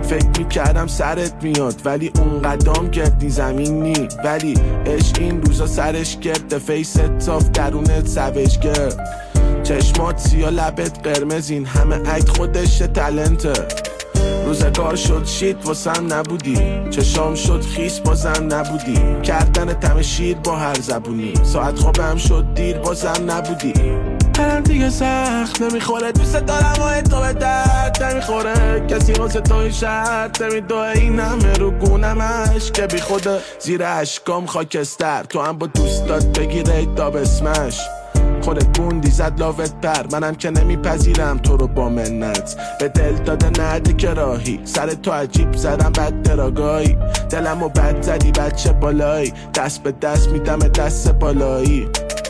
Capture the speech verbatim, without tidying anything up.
فکر میکردم سرت میاد ولی اون قدم گردی زمینی، ولی عشق این روزا سرش گرد، فیست صاف درونت سوش گرد، چشمات سیاه لبت قرمز، این همه عکت خودش تلنته. روزگار شد شید واسم نبودی، چشام شد خیس بازم نبودی، کردن تم شیر با هر زبونی، ساعت خوابم شد دیر بازم نبودی. هرم دیگه سخت نمیخوره، دوست دارم و تو به درد نمیخوره، کسی واسه تو این شرط نمیدوه، این همه رو گونمش که بی خوده، زیر عشقام خاکستر تو هم با دوستات بگیره داب اسمش، خودت بوندی زد لاوت پر، منم که نمیپذیرم تو رو با منت، به دل داده نردی که راهی، سر تو عجیب زدم بد دراگاهی، دلمو بد زدی بچه بالایی، دست به دست میدم دست بالایی.